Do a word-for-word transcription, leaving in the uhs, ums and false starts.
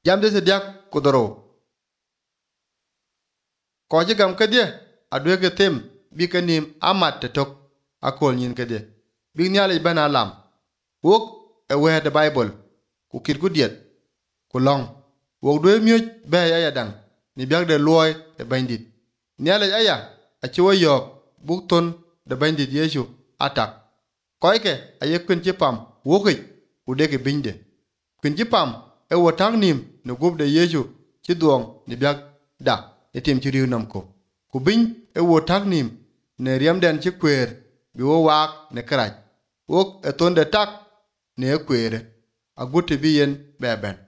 Jam de sediak kudoro. Ko ji gam kedye adwe ke tem bi kenim amat te tok akol nyin kedye. Bi nyale ban alam. Wok e we the Bible ku kit ku diet ku long. Wok dwe myoj be ya ya dang ni biak de loy e bandit. Nyale aya a chiwo yok buk ton de bandit Yesu atak. Koike aye kun ci pam wokij u deke binde. Kun ci pam e wo tang nim no gub de Yesu ci duong ni biak da e tim ci riu nam ko. Ku biny e wo tang nim ne riam den ci kwer bi wo wak ne karaj. Wok e ton de tak ne e kwere. A guti bi yen beben.